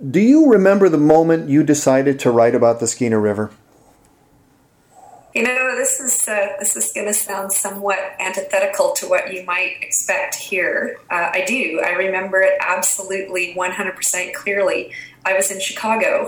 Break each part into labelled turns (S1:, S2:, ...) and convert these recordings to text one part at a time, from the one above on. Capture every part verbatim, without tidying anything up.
S1: Do you remember the moment you decided to write about the Skeena River?
S2: You know, this is uh, this is going to sound somewhat antithetical to what you might expect here. Uh, I do. I remember it absolutely one hundred percent clearly. I was in Chicago.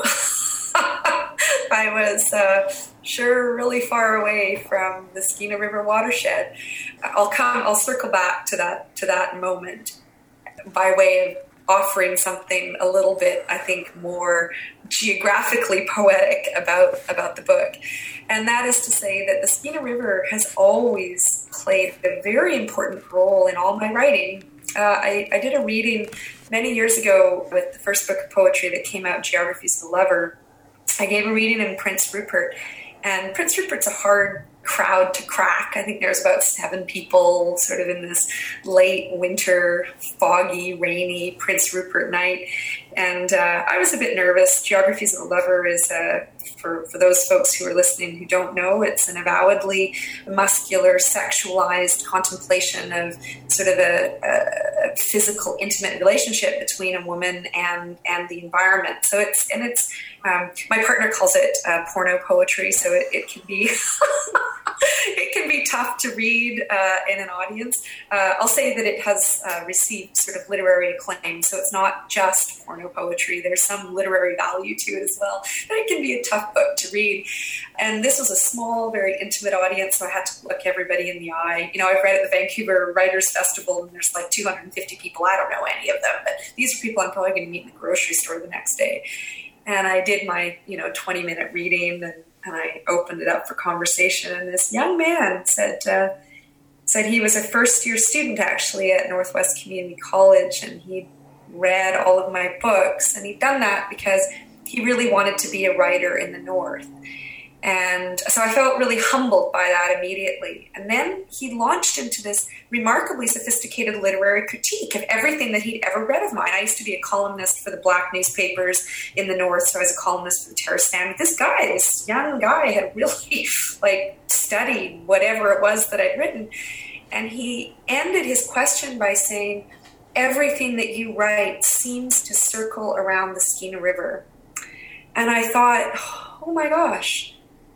S2: I was uh, sure really far away from the Skeena River watershed. I'll come. I'll circle back to that to that moment by way of offering something a little bit, I think, more geographically poetic about, about the book. And that is to say that the Skeena River has always played a very important role in all my writing. Uh, I, I did a reading many years ago with the first book of poetry that came out, Geographies of the Lover. I gave a reading in Prince Rupert, and Prince Rupert's a hard crowd to crack. I think there's about seven people sort of in this late winter, foggy, rainy Prince Rupert night. And uh, I was a bit nervous. Geographies of the Lover is, uh, for, for those folks who are listening who don't know, it's an avowedly muscular, sexualized contemplation of sort of a, a physical, intimate relationship between a woman and, and the environment. So it's, and it's, um, my partner calls it uh, porno poetry, so it, it can be... It can be tough to read uh, in an audience. Uh, I'll say that it has uh, received sort of literary acclaim, so it's not just porno poetry. There's some literary value to it as well, but it can be a tough book to read. And this was a small, very intimate audience, so I had to look everybody in the eye. You know, I've read at the Vancouver Writers Festival, and there's like two hundred fifty people. I don't know any of them, but these are people I'm probably going to meet in the grocery store the next day. And I did my, you know, twenty-minute reading, and And I opened it up for conversation, and this young man said uh, said he was a first-year student, actually, at Northwest Community College, and he read all of my books, and he'd done that because he really wanted to be a writer in the North. And so I felt really humbled by that immediately. And then he launched into this remarkably sophisticated literary critique of everything that he'd ever read of mine. I used to be a columnist for the black newspapers in the North, so I was a columnist for the Terra Standard. This guy, this young guy, had really like studied whatever it was that I'd written. And he ended his question by saying, everything that you write seems to circle around the Skeena River. And I thought, oh my gosh,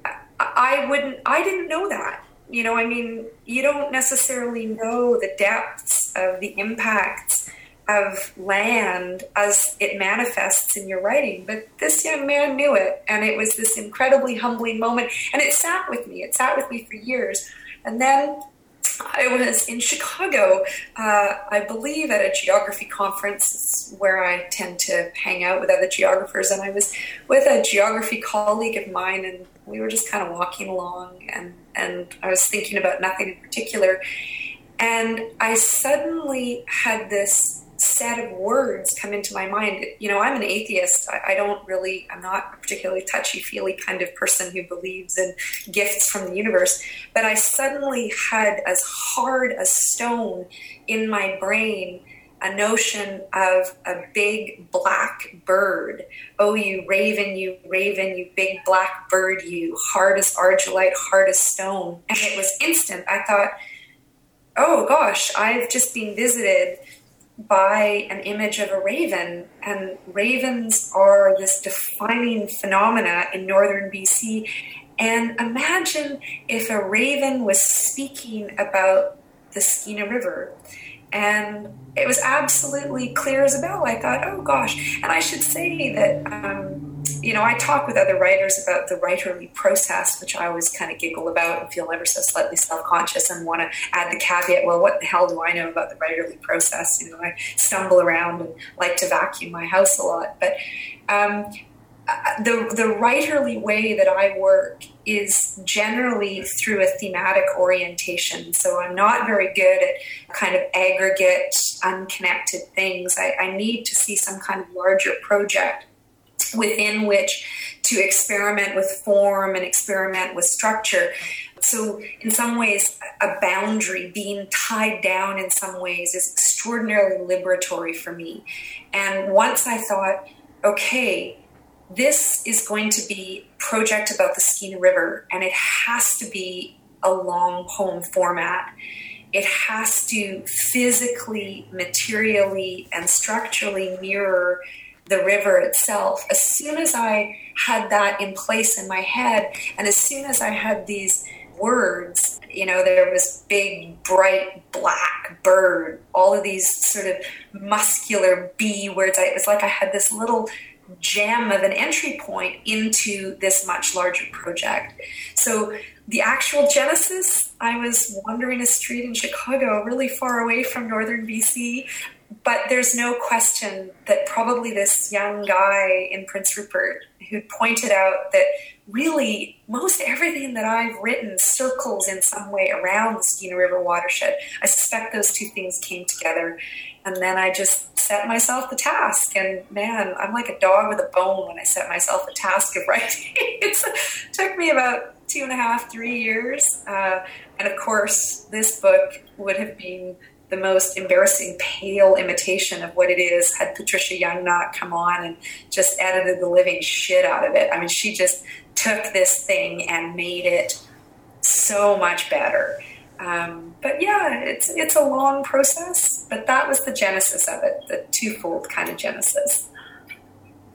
S2: I wouldn't, I didn't know that. You know, I mean, you don't necessarily know the depths of the impacts of land as it manifests in your writing. But this young man knew it, and it was this incredibly humbling moment. And it sat with me. It sat with me for years. And then I was in Chicago, uh, I believe at a geography conference where I tend to hang out with other geographers, and I was with a geography colleague of mine, and we were just kind of walking along, and, and I was thinking about nothing in particular, and I suddenly had this set of words come into my mind. You know, I'm an atheist. I, I don't really, I'm not a particularly touchy-feely kind of person who believes in gifts from the universe, but I suddenly had as hard as stone in my brain a notion of a big black bird. Oh, you raven, you raven, you big black bird, you hard as argillite, hard as stone. And it was instant. I thought, oh gosh, I've just been visited by an image of a raven, and ravens are this defining phenomena in northern B C. And imagine if a raven was speaking about the Skeena River. And it was absolutely clear as a bell. I thought, oh gosh. And I should say that, um, you know, I talk with other writers about the writerly process, which I always kind of giggle about and feel ever so slightly self-conscious and want to add the caveat, well, what the hell do I know about the writerly process? You know, I stumble around and like to vacuum my house a lot. But um, the the writerly way that I work is generally through a thematic orientation. So I'm not very good at kind of aggregate, unconnected things. I, I need to see some kind of larger project within which to experiment with form and experiment with structure. So in some ways, a boundary, being tied down in some ways, is extraordinarily liberatory for me. And once I thought, okay, this is going to be a project about the Skeena River, and it has to be a long poem format. It has to physically, materially, and structurally mirror the river itself, as soon as I had that in place in my head, and as soon as I had these words, you know, there was big, bright, black bird, all of these sort of muscular B words. I, it was like I had this little gem of an entry point into this much larger project. So the actual genesis, I was wandering a street in Chicago, really far away from northern B C, but there's no question that probably this young guy in Prince Rupert who pointed out that really most everything that I've written circles in some way around the Skeena River watershed. I suspect those two things came together, and then I just set myself the task. And man, I'm like a dog with a bone when I set myself a task of writing. It took me about two and a half, three years. Uh, and of course, this book would have been the most embarrassing, pale imitation of what it is had Patricia Young not come on and just edited the living shit out of it. I mean, she just took this thing and made it so much better. Um, but yeah, it's it's a long process, but that was the genesis of it, the twofold kind of genesis.